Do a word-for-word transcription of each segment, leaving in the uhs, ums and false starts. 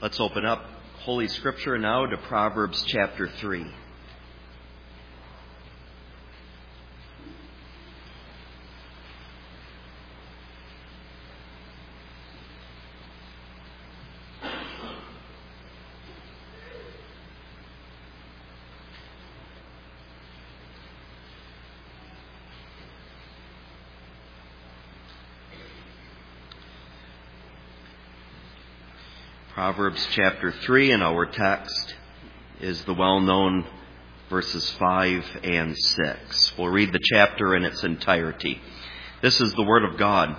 Let's open up Holy Scripture now to Proverbs chapter three. Proverbs chapter three, and our text is the well-known verses five and six. We'll read the chapter in its entirety. This is the word of God.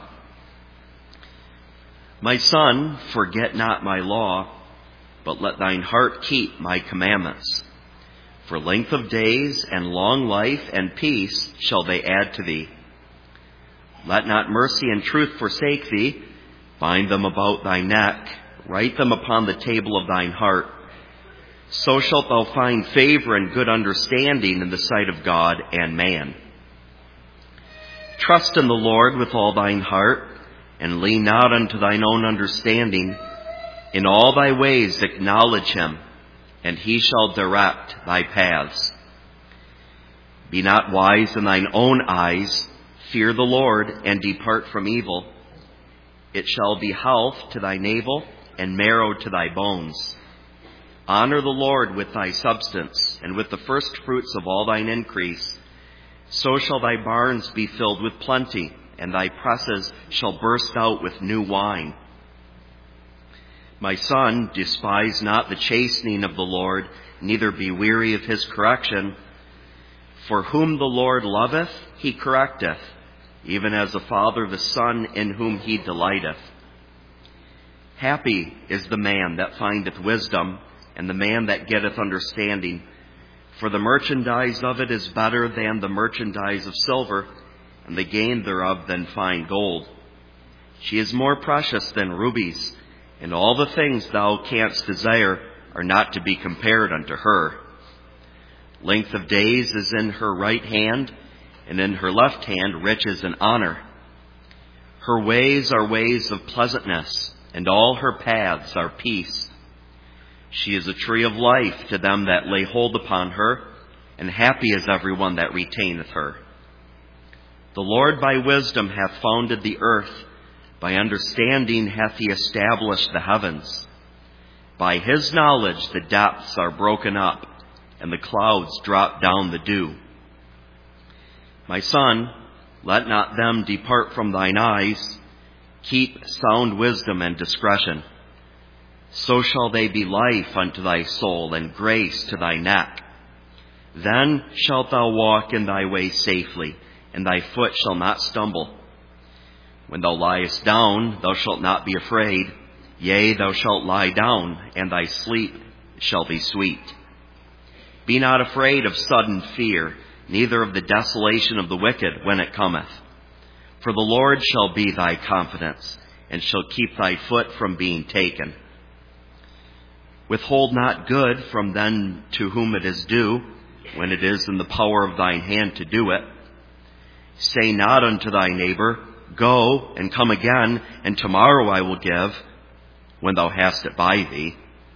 My son, forget not my law, but let thine heart keep my commandments. For length of days and long life and peace shall they add to thee. Let not mercy and truth forsake thee. Bind them about thy neck. Write them upon the table of thine heart. So shalt thou find favor and good understanding in the sight of God and man. Trust in the Lord with all thine heart, and lean not unto thine own understanding. In all thy ways acknowledge him, and he shall direct thy paths. Be not wise in thine own eyes. Fear the Lord, and depart from evil. It shall be health to thy navel, and marrow to thy bones. Honor the Lord with thy substance, and with the first fruits of all thine increase. So shall thy barns be filled with plenty, and thy presses shall burst out with new wine. My son, despise not the chastening of the Lord, neither be weary of his correction. For whom the Lord loveth, he correcteth, even as a father the son in whom he delighteth. Happy is the man that findeth wisdom, and the man that getteth understanding. For the merchandise of it is better than the merchandise of silver, and the gain thereof than fine gold. She is more precious than rubies, and all the things thou canst desire are not to be compared unto her. Length of days is in her right hand, and in her left hand riches and honor. Her ways are ways of pleasantness, and all her paths are peace. She is a tree of life to them that lay hold upon her, and happy is every one that retaineth her. The Lord by wisdom hath founded the earth, by understanding hath he established the heavens. By his knowledge the depths are broken up, and the clouds drop down the dew. My son, let not them depart from thine eyes. Keep sound wisdom and discretion. So shall they be life unto thy soul, and grace to thy neck. Then shalt thou walk in thy way safely, and thy foot shall not stumble. When thou liest down, thou shalt not be afraid. Yea, thou shalt lie down, and thy sleep shall be sweet. Be not afraid of sudden fear, neither of the desolation of the wicked when it cometh. For the Lord shall be thy confidence, and shall keep thy foot from being taken. Withhold not good from them to whom it is due, when it is in the power of thine hand to do it. Say not unto thy neighbor, Go, and come again, and tomorrow I will give, when thou hast it by thee.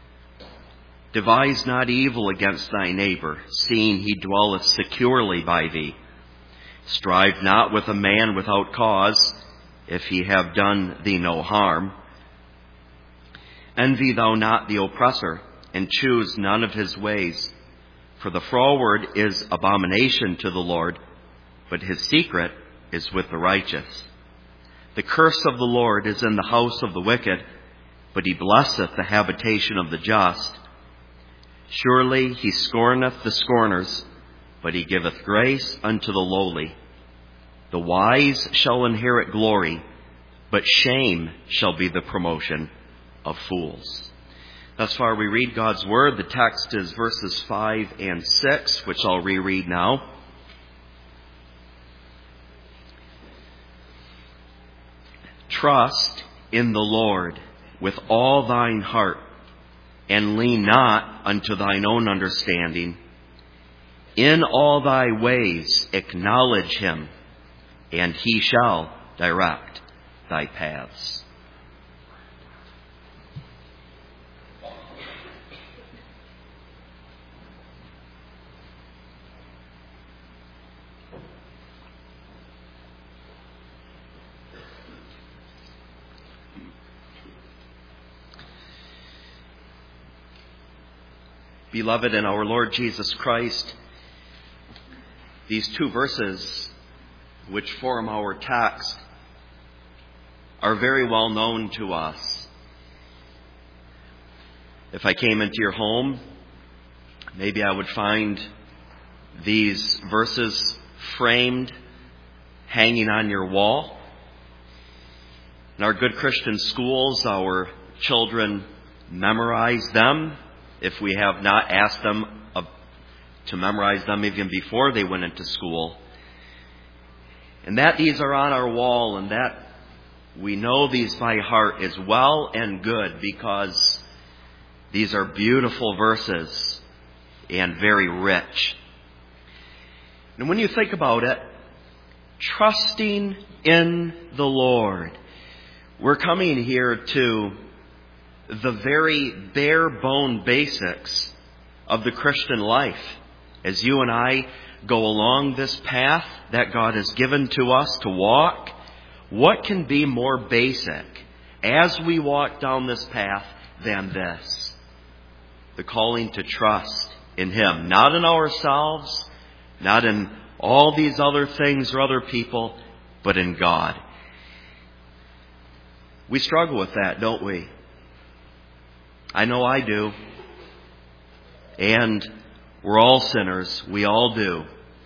Devise not evil against thy neighbor, seeing he dwelleth securely by thee. Strive not with a man without cause, if he have done thee no harm. Envy thou not the oppressor, and choose none of his ways. For the froward is abomination to the Lord, but his secret is with the righteous. The curse of the Lord is in the house of the wicked, but he blesseth the habitation of the just. Surely he scorneth the scorners, but he giveth grace unto the lowly. The wise shall inherit glory, but shame shall be the promotion of fools. Thus far we read God's word. The text is verses five and six, which I'll reread now. Trust in the Lord with all thine heart, and lean not unto thine own understanding. In all thy ways acknowledge him, and he shall direct thy paths. Beloved in our Lord Jesus Christ, these two verses which form our text are very well known to us. If I came into your home, maybe I would find these verses framed, hanging on your wall. In our good Christian schools, our children memorize them. If we have not asked them to memorize them even before they went into school. And that these are on our wall and that we know these by heart is well and good, because these are beautiful verses and very rich. And when you think about it, trusting in the Lord, we're coming here to the very bare bone basics of the Christian life. As you and I go along this path that God has given to us to walk, what can be more basic as we walk down this path than this? The calling to trust in Him, not in ourselves, not in all these other things or other people, but in God. We struggle with that, don't we? I know I do. And we're all sinners. We all do.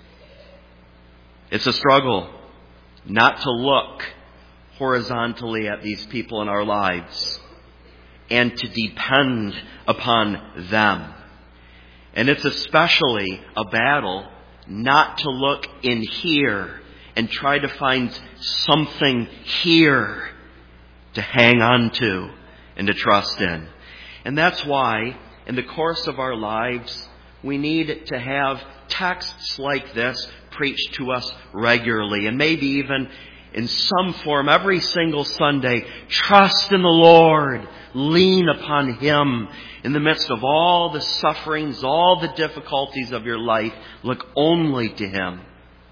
It's a struggle not to look horizontally at these people in our lives and to depend upon them. And it's especially a battle not to look in here and try to find something here to hang on to and to trust in. And that's why, in the course of our lives, we need to have texts like this preached to us regularly, and maybe even in some form every single Sunday. Trust in the Lord. Lean upon Him. In the midst of all the sufferings, all the difficulties of your life, look only to Him.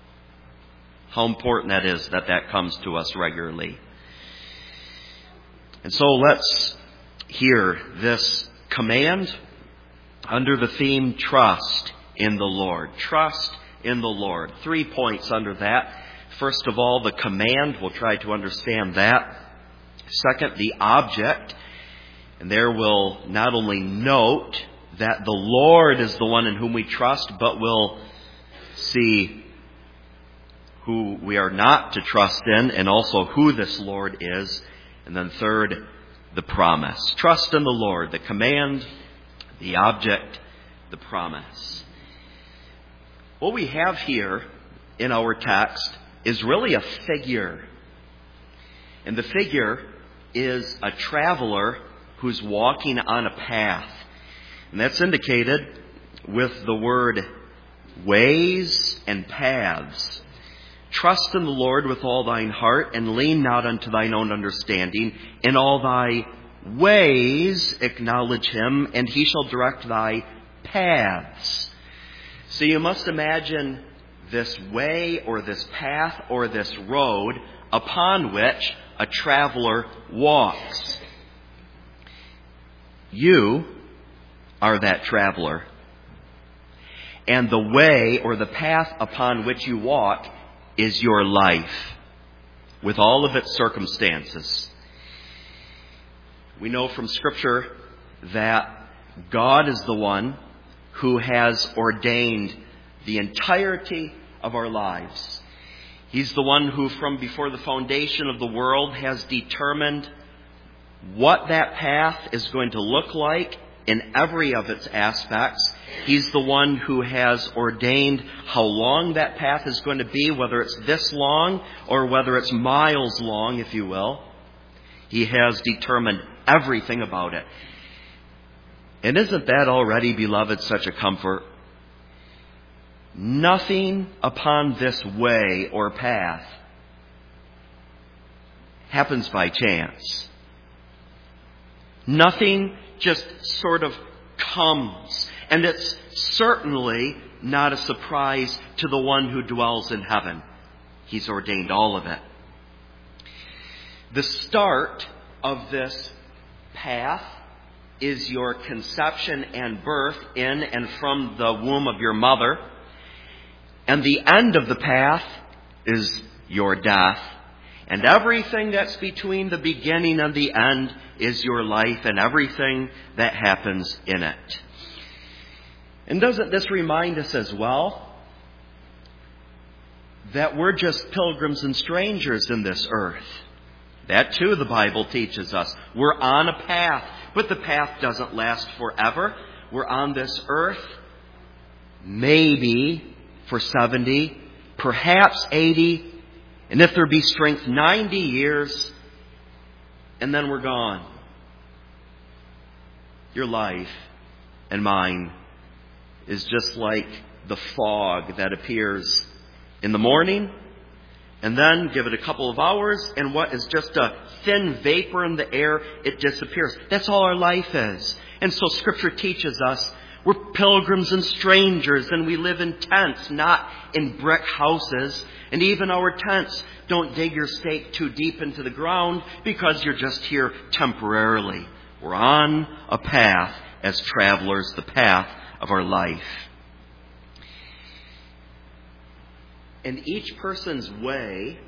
How important that is that that comes to us regularly. And so let's hear this command under the theme, trust in the Lord. Trust in the Lord. Three points under that. First of all, the command. We'll try to understand that. Second, the object. And there we'll not only note that the Lord is the one in whom we trust, but we'll see who we are not to trust in, and also who this Lord is. And then third, the promise. Trust in the Lord, the command, the object, the promise. What we have here in our text is really a figure. And the figure is a traveler who's walking on a path. And that's indicated with the word ways and paths. Trust in the Lord with all thine heart, and lean not unto thine own understanding. In all thy ways acknowledge Him, and He shall direct thy paths. So you must imagine this way or this path or this road upon which a traveler walks. You are that traveler. And the way or the path upon which you walk is your life, with all of its circumstances. We know from Scripture that God is the one who has ordained the entirety of our lives. He's the one who, from before the foundation of the world, has determined what that path is going to look like in every of its aspects. He's the one who has ordained how long that path is going to be, whether it's this long or whether it's miles long, if you will. He has determined everything about it. And isn't that already, beloved, such a comfort? Nothing upon this way or path happens by chance. Nothing just sort of comes. And it's certainly not a surprise to the one who dwells in heaven. He's ordained all of it. The start of this path is your conception and birth in and from the womb of your mother. And the end of the path is your death. And everything that's between the beginning and the end is your life and everything that happens in it. And doesn't this remind us as well that we're just pilgrims and strangers in this earth? That too the Bible teaches us. We're on a path, but the path doesn't last forever. We're on this earth maybe for seventy, perhaps eighty, and if there be strength, ninety years, and then we're gone. Your life and mine is just like the fog that appears in the morning, and then give it a couple of hours, and what is just a thin vapor in the air, it disappears. That's all our life is. And so Scripture teaches us we're pilgrims and strangers, and we live in tents, not in brick houses. And even our tents don't dig your stake too deep into the ground because you're just here temporarily. We're on a path as travelers, the path of our life. And each person's way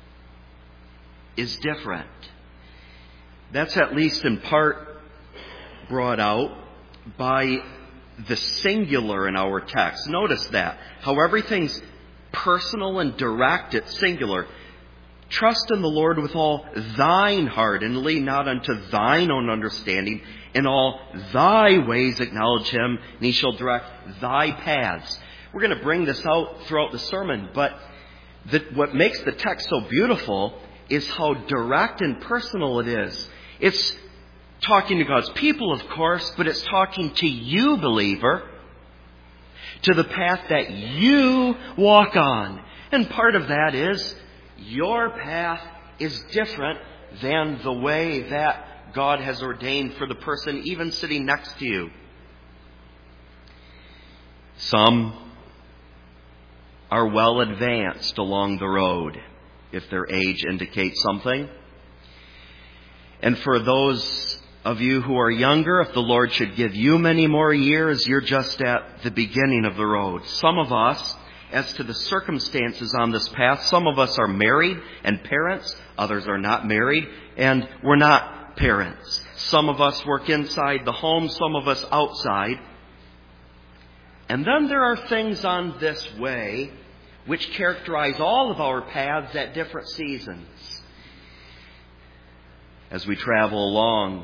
is different. That's at least in part brought out by the singular in our text. Notice that. How everything's personal and direct, it's singular. Trust in the Lord with all thine heart, and lean not unto thine own understanding. In all thy ways acknowledge him, and he shall direct thy paths. We're going to bring this out throughout the sermon, but the, what makes the text so beautiful is how direct and personal it is. It's talking to God's people, of course, but it's talking to you, believer, to the path that you walk on. And part of that is your path is different than the way that God has ordained for the person even sitting next to you. Some are well advanced along the road, if their age indicates something. And for those of you who are younger, if the Lord should give you many more years, you're just at the beginning of the road. Some of us, as to the circumstances on this path, some of us are married and parents, others are not married, and we're not parents. Some of us work inside the home, some of us outside. And then there are things on this way which characterize all of our paths at different seasons. As we travel along,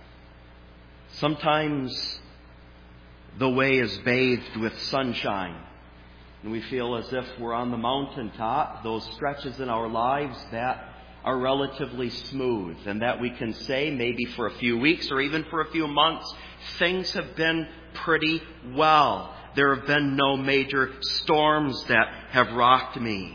sometimes the way is bathed with sunshine, and we feel as if we're on the mountaintop, those stretches in our lives that are relatively smooth, and that we can say maybe for a few weeks or even for a few months, things have been pretty well. There have been no major storms that have rocked me.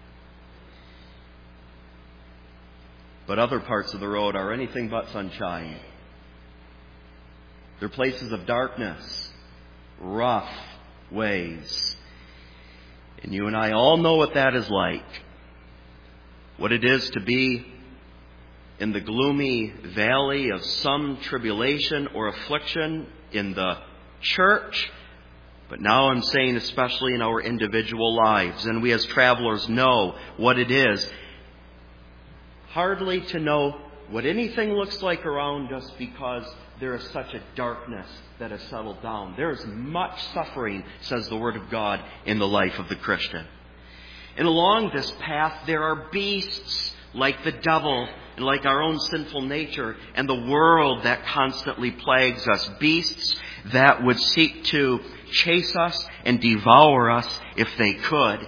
But other parts of the road are anything but sunshine. They're places of darkness, rough ways. And you and I all know what that is like. What it is to be in the gloomy valley of some tribulation or affliction in the church. But now I'm saying especially in our individual lives. And we as travelers know what it is. Hardly to know what anything looks like around us because there is such a darkness that has settled down. There is much suffering, says the Word of God, in the life of the Christian. And along this path there are beasts like the devil and like our own sinful nature and the world that constantly plagues us. Beasts that would seek to chase us and devour us if they could.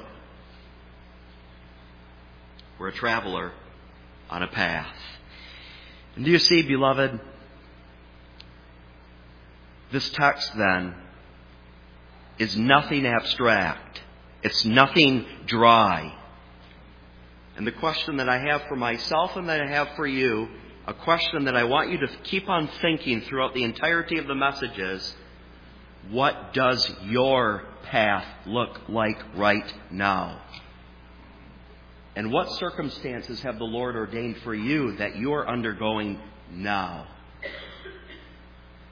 We're a traveler on a path. And do you see, beloved, this text then is nothing abstract. It's nothing dry. And the question that I have for myself and that I have for you, a question that I want you to keep on thinking throughout the entirety of the message is, what does your path look like right now? And what circumstances have the Lord ordained for you that you're undergoing now?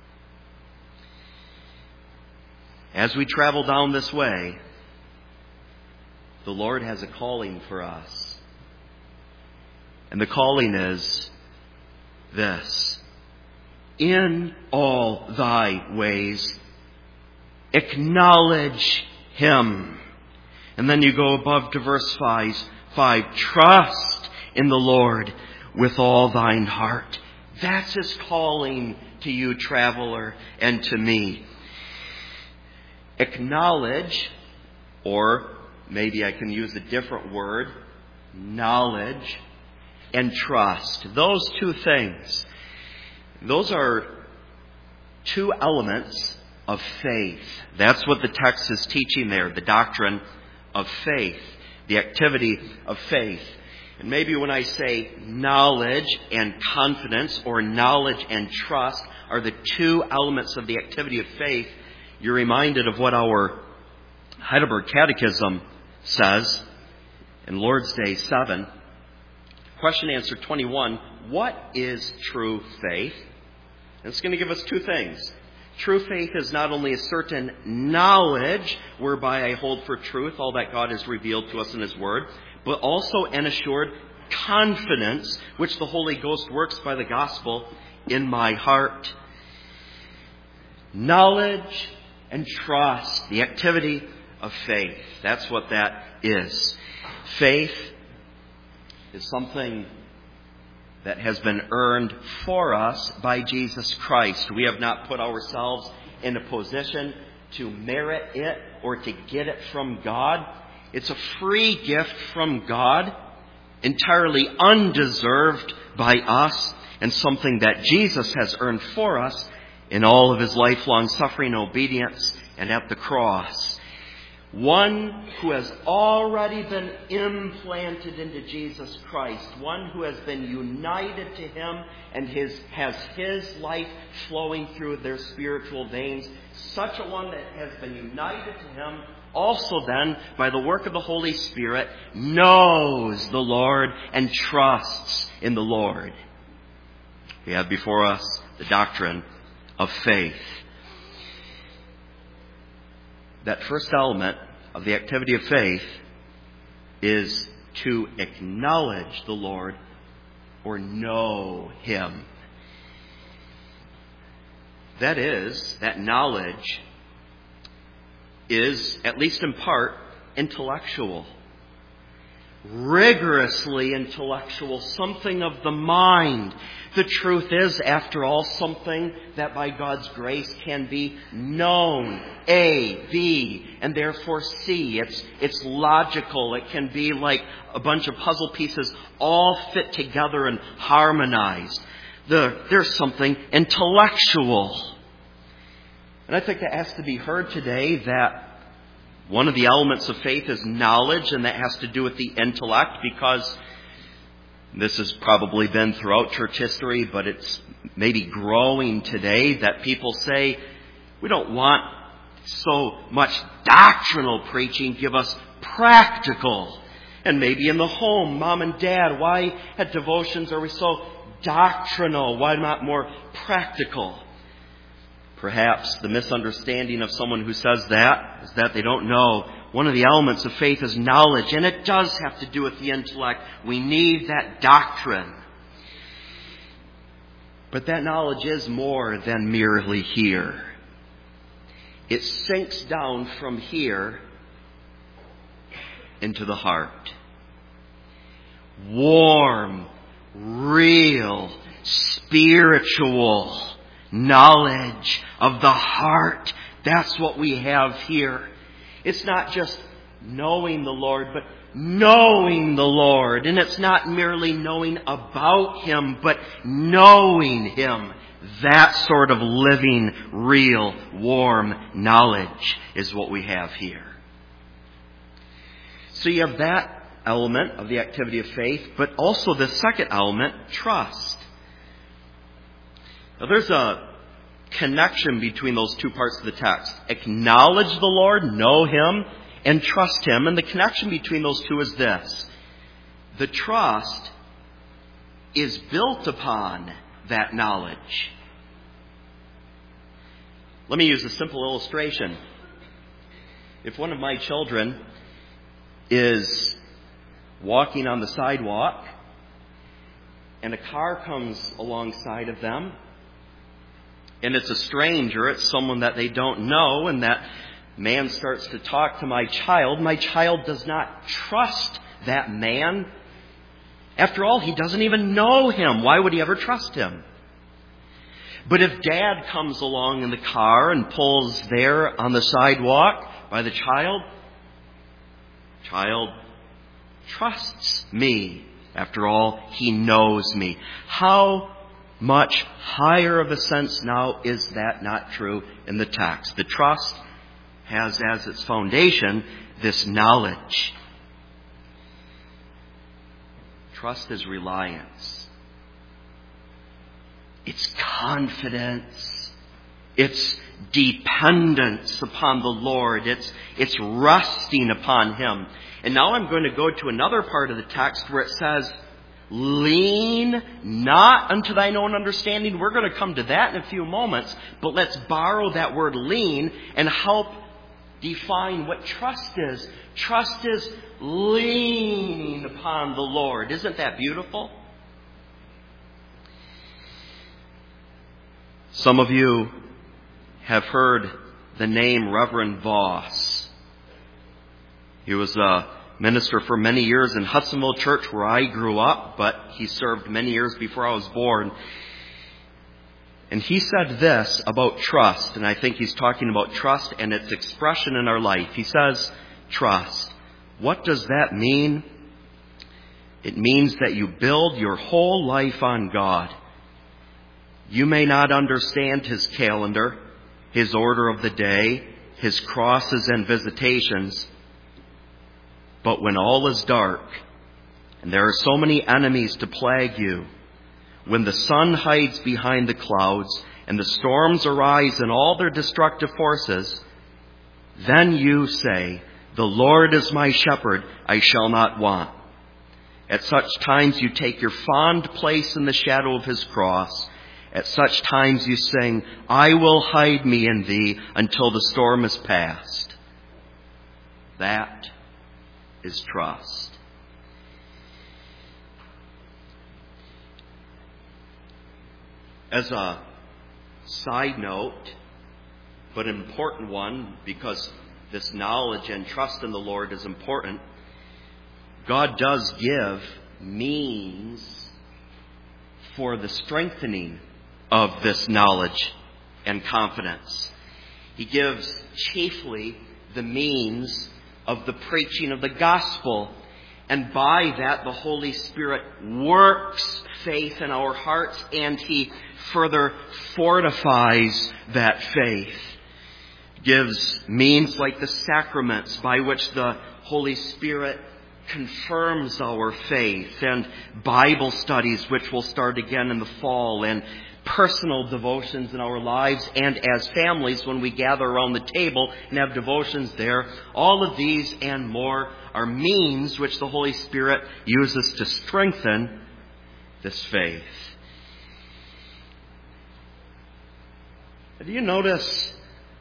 as we travel down this way, the Lord has a calling for us. And the calling is this: in all thy ways, acknowledge Him. And then you go above to verse five, five, trust in the Lord with all thine heart. That's His calling to you, traveler, and to me. Acknowledge, or maybe I can use a different word, knowledge and trust. Those two things, those are two elements of faith. That's what the text is teaching there, the doctrine of faith, the activity of faith. And maybe when I say knowledge and confidence, or knowledge and trust are the two elements of the activity of faith, you're reminded of what our Heidelberg Catechism says in Lord's Day seven. Question answer twenty-one, what is true faith? And it's going to give us two things. True faith is not only a certain knowledge whereby I hold for truth all that God has revealed to us in His Word, but also an assured confidence which the Holy Ghost works by the gospel in my heart. Knowledge and trust, the activity of faith. That's what that is. Faith is something that has been earned for us by Jesus Christ. We have not put ourselves in a position to merit it or to get it from God. It's a free gift from God, entirely undeserved by us, and something that Jesus has earned for us in all of His lifelong suffering, obedience, and at the cross. One who has already been implanted into Jesus Christ. One who has been united to Him and his, has His life flowing through their spiritual veins. Such a one that has been united to Him also then, by the work of the Holy Spirit, knows the Lord and trusts in the Lord. We have before us the doctrine of faith. That first element of the activity of faith is to acknowledge the Lord or know Him. That is, that knowledge is, at least in part, intellectual. Rigorously intellectual, something of the mind. The truth is, after all, something that by God's grace can be known. A, B, and therefore C. It's, it's logical. It can be like a bunch of puzzle pieces all fit together and harmonized. The, there's something intellectual. And I think that has to be heard today, that one of the elements of faith is knowledge, and that has to do with the intellect, because this has probably been throughout church history, but it's maybe growing today, that people say, we don't want so much doctrinal preaching, give us practical. And maybe in the home, mom and dad, why at devotions are we so doctrinal? Why not more practical? Perhaps the misunderstanding of someone who says that is that they don't know one of the elements of faith is knowledge, and it does have to do with the intellect. We need that doctrine. But that knowledge is more than merely here. It sinks down from here into the heart. Warm, real, spiritual knowledge of the heart. That's what we have here. It's not just knowing the Lord, but knowing the Lord. And it's not merely knowing about Him, but knowing Him. That sort of living, real, warm knowledge is what we have here. So you have that element of the activity of faith, but also the second element, trust. Now there's a connection between those two parts of the text. Acknowledge the Lord, know Him, and trust Him. And the connection between those two is this. The trust is built upon that knowledge. Let me use a simple illustration. If one of my children is walking on the sidewalk and a car comes alongside of them, and it's a stranger, it's someone that they don't know, and that man starts to talk to my child, my child does not trust that man. After all, he doesn't even know him. Why would he ever trust him? But if Dad comes along in the car and pulls there on the sidewalk by the child, child trusts me. After all, he knows me. How much higher of a sense now is that not true in the text? The trust has as its foundation this knowledge. Trust is reliance. It's confidence. It's dependence upon the Lord. It's, it's resting upon Him. And now I'm going to go to another part of the text where it says, lean not unto thine own understanding. We're going to come to that in a few moments. But let's borrow that word lean and help define what trust is. Trust is leaning upon the Lord. Isn't that beautiful? Some of you have heard the name Reverend Voss. He was a minister for many years in Hudsonville Church where I grew up, but he served many years before I was born. And he said this about trust, and I think he's talking about trust and its expression in our life. He says, trust. What does that mean? It means that you build your whole life on God. You may not understand His calendar, His order of the day, His crosses and visitations. But when all is dark, and there are so many enemies to plague you, when the sun hides behind the clouds, and the storms arise in all their destructive forces, then you say, the Lord is my shepherd, I shall not want. At such times you take your fond place in the shadow of His cross. At such times you sing, I will hide me in Thee until the storm is past. That is trust. As a side note, but an important one, because this knowledge and trust in the Lord is important, God does give means for the strengthening of this knowledge and confidence. He gives chiefly the means of the preaching of the gospel. And by that, the Holy Spirit works faith in our hearts, and He further fortifies that faith. Gives means like the sacraments by which the Holy Spirit confirms our faith, and Bible studies which will start again in the fall, and personal devotions in our lives, and as families when we gather around the table and have devotions there. All of these and more are means which the Holy Spirit uses to strengthen this faith. Do you notice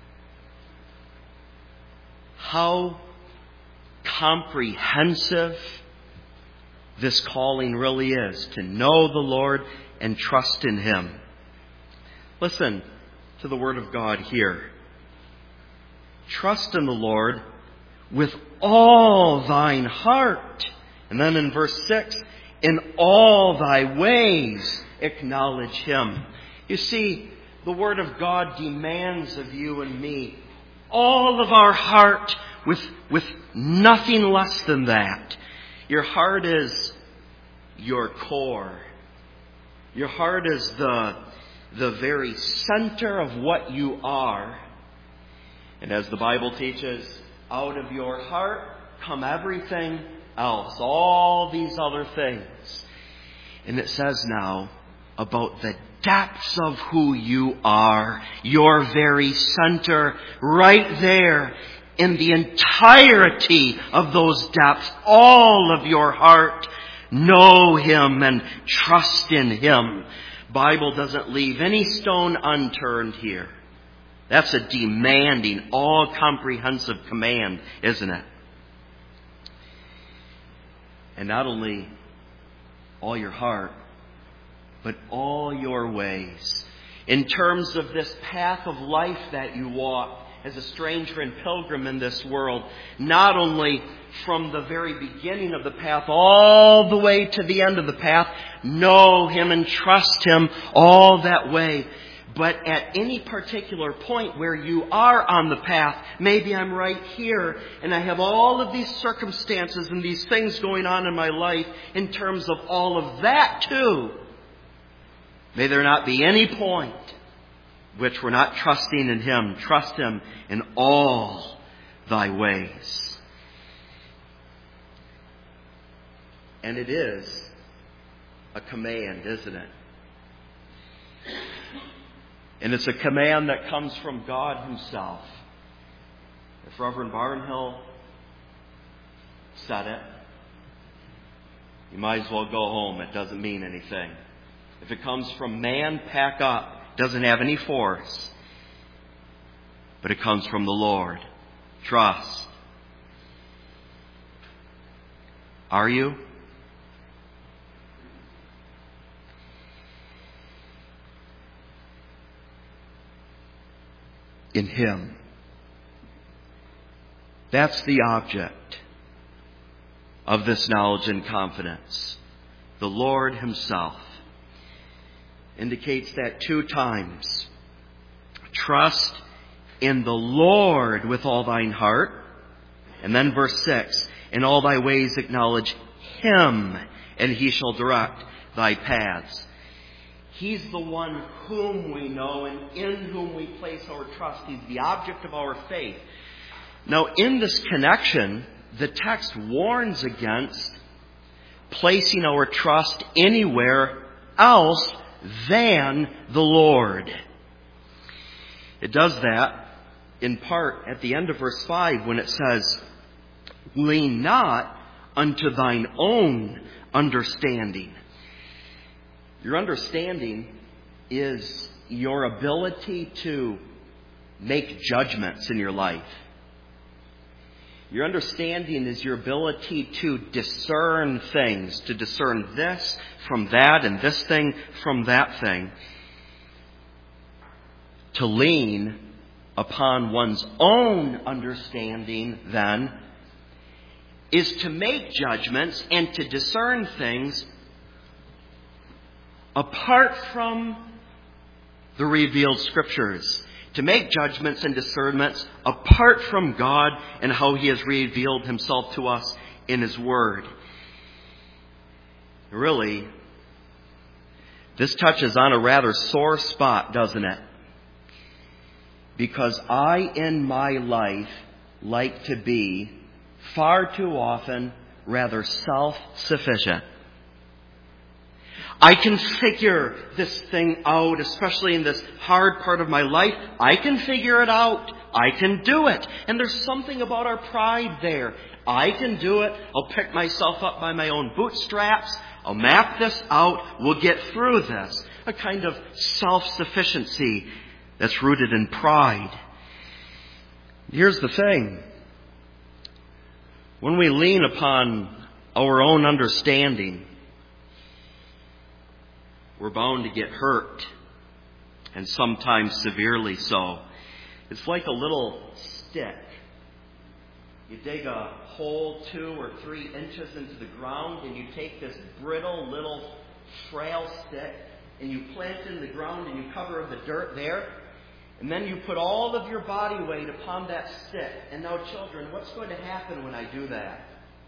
how comprehensive this calling really is, to know the Lord and trust in Him? Listen to the Word of God here. Trust in the Lord with all thine heart. And then in verse six, in all thy ways acknowledge Him. You see, the Word of God demands of you and me all of our heart with, with nothing less than that. Your heart is your core. Your heart is the, the very center of what you are. And as the Bible teaches, out of your heart come everything else, all these other things. And it says now about the depths of who you are, your very center, right there in the entirety of those depths, all of your heart. Know Him and trust in Him. Bible doesn't leave any stone unturned here. That's a demanding, all-comprehensive command, isn't it? And not only all your heart, but all your ways. In terms of this path of life that you walk as a stranger and pilgrim in this world, not only from the very beginning of the path all the way to the end of the path, know Him and trust Him all that way. But at any particular point where you are on the path, maybe I'm right here and I have all of these circumstances and these things going on in my life in terms of all of that too. May there not be any point which we're not trusting in Him. Trust Him in all thy ways. And it is a command, isn't it? And it's a command that comes from God Himself. If Reverend Barnhill said it, you might as well go home. It doesn't mean anything. If it comes from man, pack up. It doesn't have any force. But it comes from the Lord. Trust. Are you? In Him. That's the object of this knowledge and confidence. The Lord Himself indicates that two times. Trust in the Lord with all thine heart. And then verse six, in all thy ways acknowledge Him, and He shall direct thy paths. He's the one whom we know and in whom we place our trust. He's the object of our faith. Now, in this connection, the text warns against placing our trust anywhere else than the Lord. It does that in part at the end of verse five when it says, lean not unto thine own understanding. Your understanding is your ability to make judgments in your life. Your understanding is your ability to discern things, to discern this from that and this thing from that thing. To lean upon one's own understanding, then, is to make judgments and to discern things apart from the revealed Scriptures. To make judgments and discernments apart from God and how He has revealed Himself to us in His Word. Really, this touches on a rather sore spot, doesn't it? Because I, in my life, like to be far too often rather self-sufficient. I can figure this thing out, especially in this hard part of my life. I can figure it out. I can do it. And there's something about our pride there. I can do it. I'll pick myself up by my own bootstraps. I'll map this out. We'll get through this. A kind of self-sufficiency that's rooted in pride. Here's the thing. When we lean upon our own understanding, we're bound to get hurt, and sometimes severely so. It's like a little stick. You dig a hole two or three inches into the ground, and you take this brittle little frail stick, and you plant it in the ground, and you cover the dirt there, and then you put all of your body weight upon that stick. And now, children, what's going to happen when I do that?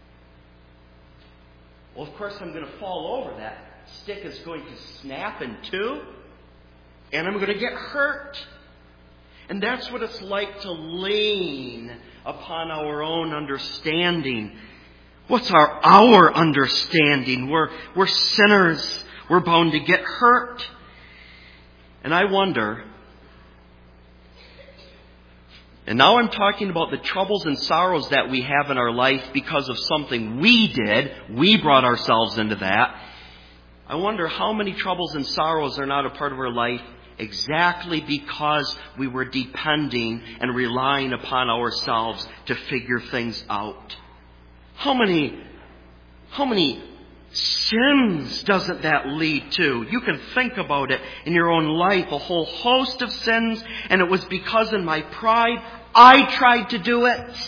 Well, of course, I'm going to fall over. That stick is going to snap in two, and I'm going to get hurt. And that's what it's like to lean upon our own understanding. What's our our understanding? We're, we're sinners. We're bound to get hurt. And I wonder, and now I'm talking about the troubles and sorrows that we have in our life because of something we did. We brought ourselves into that. I wonder how many troubles and sorrows are not a part of our life exactly because we were depending and relying upon ourselves to figure things out. How many, how many sins doesn't that lead to? You can think about it in your own life, a whole host of sins, and it was because in my pride I tried to do it.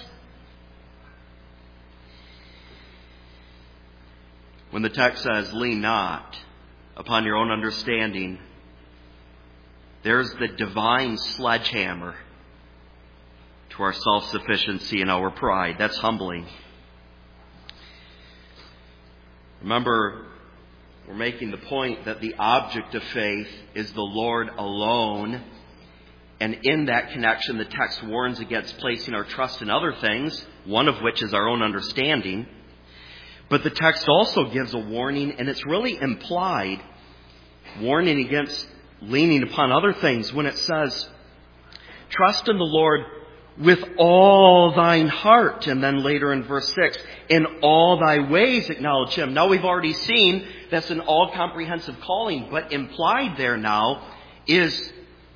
When the text says, lean not upon your own understanding, there's the divine sledgehammer to our self-sufficiency and our pride. That's humbling. Remember, we're making the point that the object of faith is the Lord alone. And in that connection, the text warns against placing our trust in other things, one of which is our own understanding. But the text also gives a warning, and it's really implied, warning against leaning upon other things when it says, trust in the Lord with all thine heart. And then later in verse six, in all thy ways acknowledge him. Now we've already seen that's an all-comprehensive calling, but implied there now is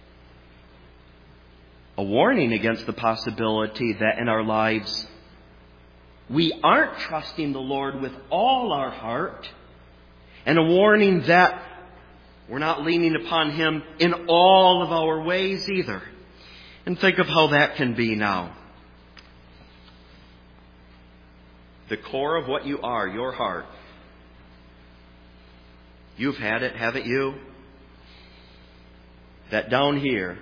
a warning against the possibility that in our lives we aren't trusting the Lord with all our heart, and a warning that we're not leaning upon him in all of our ways either. And think of how that can be now. The core of what you are, your heart. You've had it, haven't you? That down here,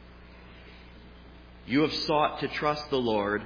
you have sought to trust the Lord,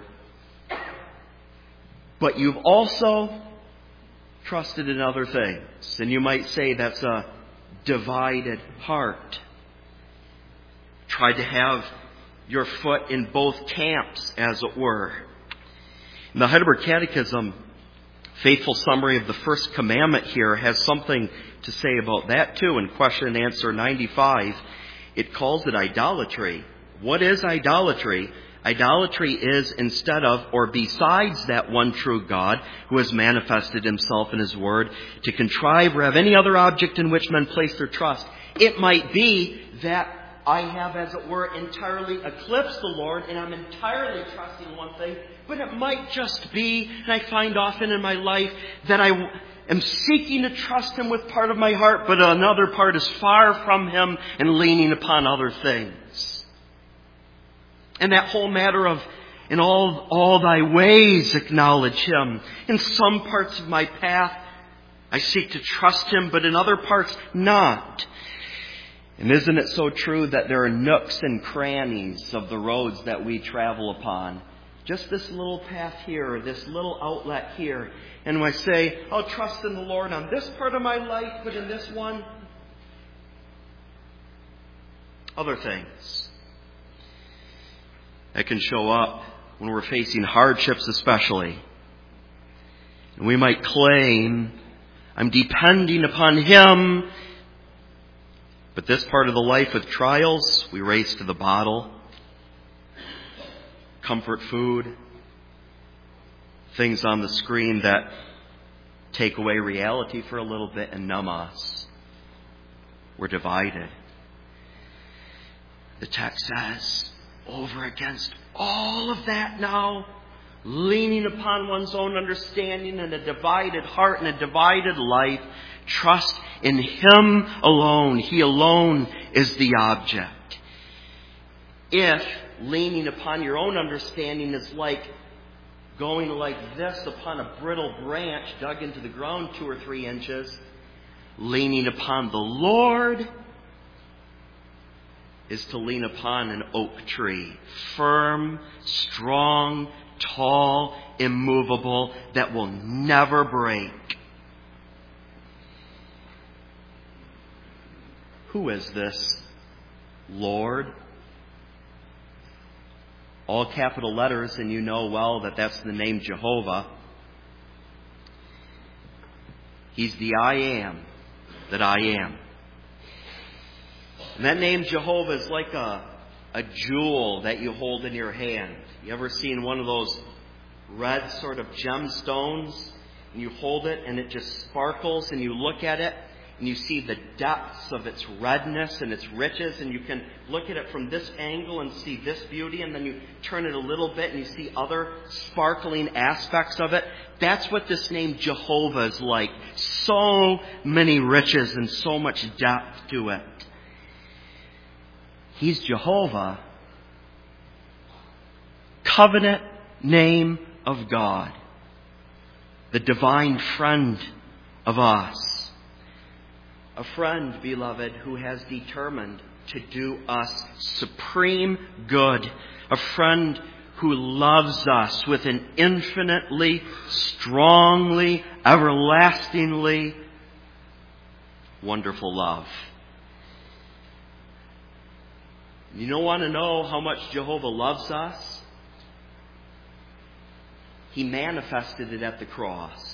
but you've also trusted in other things. And you might say that's a divided heart. Tried to have your foot in both camps, as it were. In the Heidelberg Catechism, faithful summary of the first commandment here has something to say about that too. In question and answer ninety-five, it calls it idolatry. What is idolatry? Idolatry is instead of or besides that one true God who has manifested himself in his word to contrive or have any other object in which men place their trust. It might be that I have, as it were, entirely eclipsed the Lord and I'm entirely trusting one thing, but it might just be, and I find often in my life, that I am seeking to trust him with part of my heart, but another part is far from him and leaning upon other things. And that whole matter of, in all, all thy ways acknowledge him. In some parts of my path, I seek to trust him, but in other parts, not. And isn't it so true that there are nooks and crannies of the roads that we travel upon? Just this little path here, or this little outlet here. And I say, I'll trust in the Lord on this part of my life, but in this one, other things. That can show up when we're facing hardships especially. And we might claim, I'm depending upon him. But this part of the life with trials, we race to the bottle, comfort food, things on the screen that take away reality for a little bit and numb us. We're divided. The text says, over against all of that now, leaning upon one's own understanding and a divided heart and a divided life, trust in him alone. He alone is the object. If leaning upon your own understanding is like going like this upon a brittle branch dug into the ground two or three inches, leaning upon the Lord is to lean upon an oak tree, firm, strong, tall, immovable, that will never break. Who is this Lord? All capital letters, and you know well that that's the name Jehovah. He's the I am that I am. And that name Jehovah is like a, a jewel that you hold in your hand. You ever seen one of those red sort of gemstones? And you hold it and it just sparkles and you look at it and you see the depths of its redness and its riches, and you can look at it from this angle and see this beauty, and then you turn it a little bit and you see other sparkling aspects of it. That's what this name Jehovah is like. So many riches and so much depth to it. He's Jehovah, covenant name of God, the divine friend of us. A friend, beloved, who has determined to do us supreme good. A friend who loves us with an infinitely, strongly, everlastingly wonderful love. You don't want to know how much Jehovah loves us? He manifested it at the cross.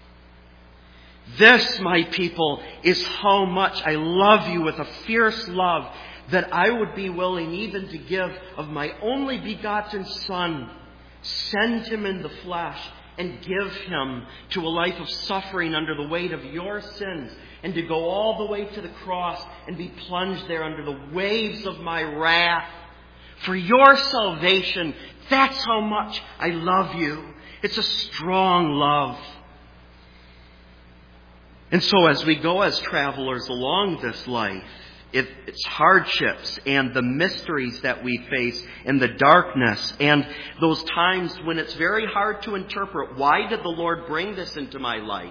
This, my people, is how much I love you with a fierce love, that I would be willing even to give of my only begotten Son, send Him in the flesh, and give Him to a life of suffering under the weight of your sins, and to go all the way to the cross and be plunged there under the waves of my wrath. For your salvation, that's how much I love you. It's a strong love. And so as we go as travelers along this life, it, its hardships and the mysteries that we face in the darkness and those times when it's very hard to interpret, why did the Lord bring this into my life?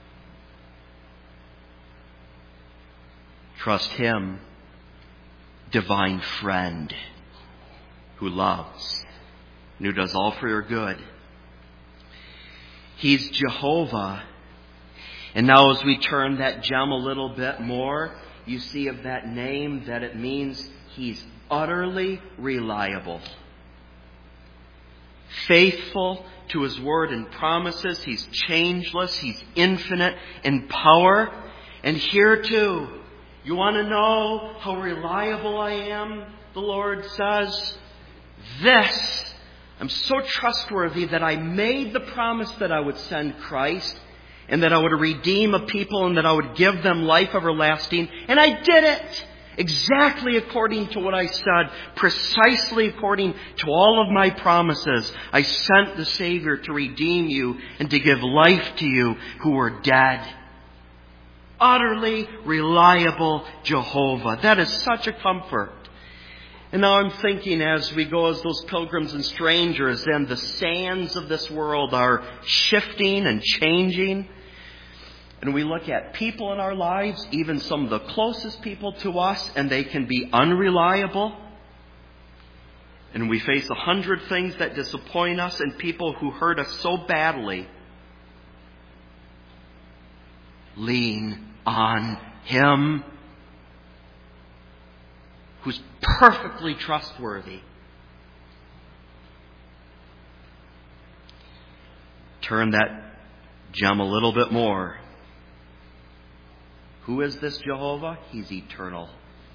Trust Him, divine friend, who loves and who does all for your good. He's Jehovah. And now as we turn that gem a little bit more, you see of that name that it means He's utterly reliable. Faithful to His word and promises. He's changeless. He's infinite in power. And here too, you want to know how reliable I am? The Lord says, this, I'm so trustworthy that I made the promise that I would send Christ, and that I would redeem a people, and that I would give them life everlasting. And I did it exactly according to what I said, precisely according to all of my promises. I sent the Savior to redeem you and to give life to you who were dead. Utterly reliable Jehovah. That is such a comfort. And now I'm thinking as we go as those pilgrims and strangers, and the sands of this world are shifting and changing, and we look at people in our lives, even some of the closest people to us, and they can be unreliable. And we face a hundred things that disappoint us and people who hurt us so badly. Lean on Him, who's perfectly trustworthy. Turn that gem a little bit more. Who is this Jehovah? He's eternal.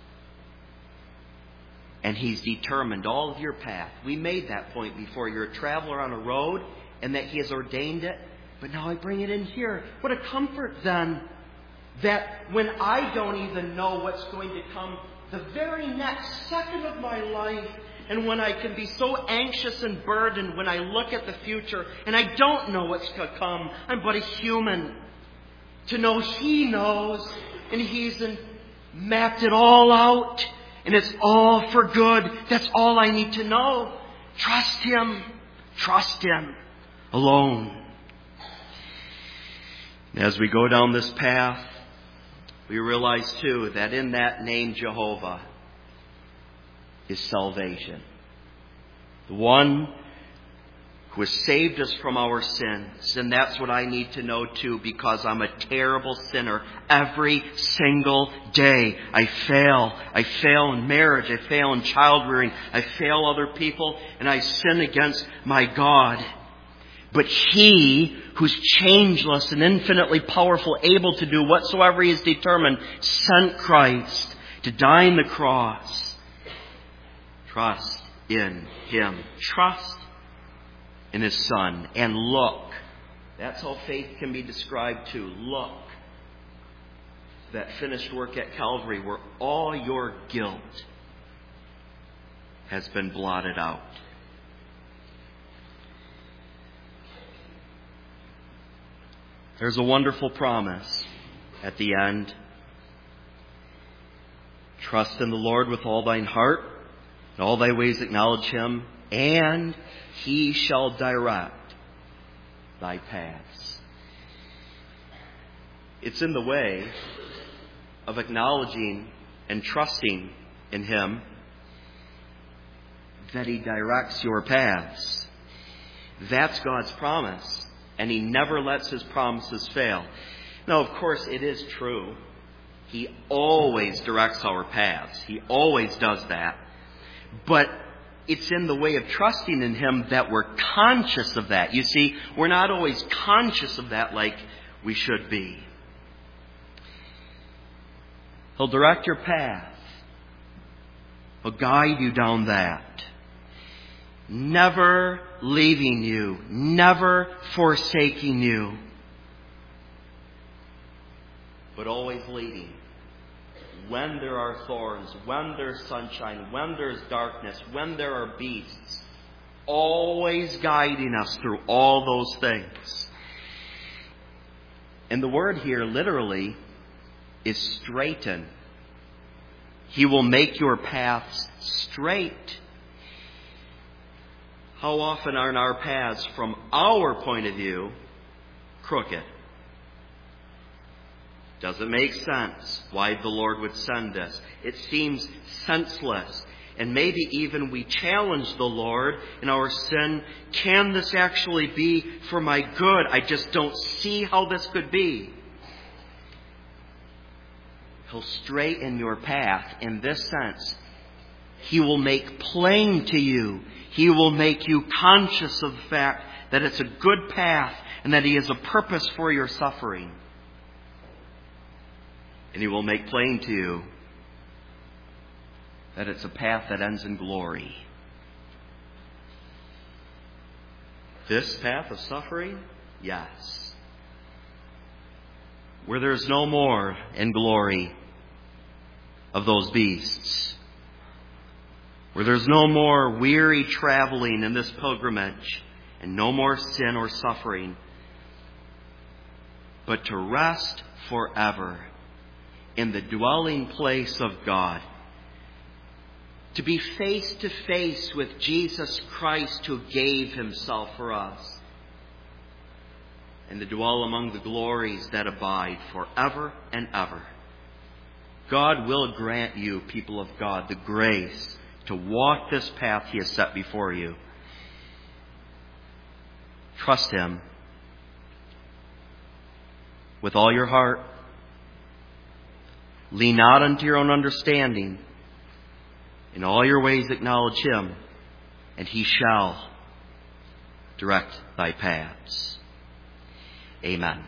And He's determined all of your path. We made that point before. You're a traveler on a road, and that He has ordained it. But now I bring it in here. What a comfort then, that when I don't even know what's going to come the very next second of my life, and when I can be so anxious and burdened when I look at the future and I don't know what's to come, I'm but a human. To know He knows, and He's in, mapped it all out, and it's all for good. That's all I need to know. Trust Him. Trust Him alone. As we go down this path, we realize too that in that name Jehovah is salvation. The one who has saved us from our sins. And that's what I need to know too, because I'm a terrible sinner. Every single day I fail. I fail in marriage. I fail in child rearing. I fail other people. And I sin against my God. But He, who's changeless and infinitely powerful, able to do whatsoever He is determined, sent Christ to die on the cross. Trust in Him. Trust in His Son. And look. That's how faith can be described too. Look. that finished work at Calvary where all your guilt has been blotted out. There's a wonderful promise at the end. Trust in the Lord with all thine heart, in all thy ways acknowledge him, and he shall direct thy paths. It's in the way of acknowledging and trusting in him that he directs your paths. That's God's promise, and he never lets his promises fail. Now, of course, it is true. He always directs our paths. He always does that. But it's in the way of trusting in him that we're conscious of that. You see, we're not always conscious of that like we should be. He'll direct your path. He'll guide you down that. Never leaving you. Never forsaking you. But always leading. When there are thorns, when there's sunshine, when there's darkness, when there are beasts. Always guiding us through all those things. And the word here literally is straighten. He will make your paths straight. How often are our paths, from our point of view, crooked? Doesn't make sense why the Lord would send this. It seems senseless. And maybe even we challenge the Lord in our sin. Can this actually be for my good? I just don't see how this could be. He'll straighten your path in this sense. He will make plain to you. He will make you conscious of the fact that it's a good path and that he has a purpose for your suffering. And he will make plain to you that it's a path that ends in glory. This path of suffering? Yes. Where there's no more in glory of those beasts. Where there's no more weary traveling in this pilgrimage and no more sin or suffering. But to rest forever in the dwelling place of God. To be face to face with Jesus Christ who gave himself for us. And to dwell among the glories that abide forever and ever. God will grant you, people of God, the grace to walk this path he has set before you. Trust him with all your heart. Lean not unto your own understanding. In all your ways acknowledge him, and he shall direct thy paths. Amen.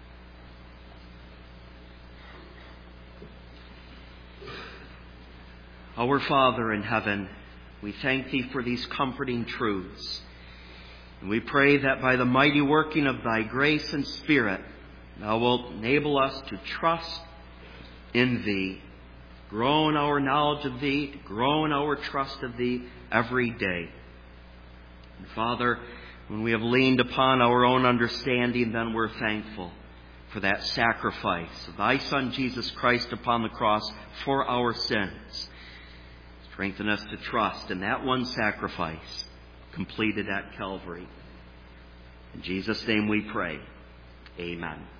Our Father in heaven, we thank thee for these comforting truths. And we pray that by the mighty working of thy grace and Spirit, thou wilt enable us to trust in thee, grow in our knowledge of thee, grow in our trust of thee every day. And Father, when we have leaned upon our own understanding, then we're thankful for that sacrifice of thy Son Jesus Christ upon the cross for our sins. Strengthen us to trust in that one sacrifice completed at Calvary. In Jesus' name we pray. Amen.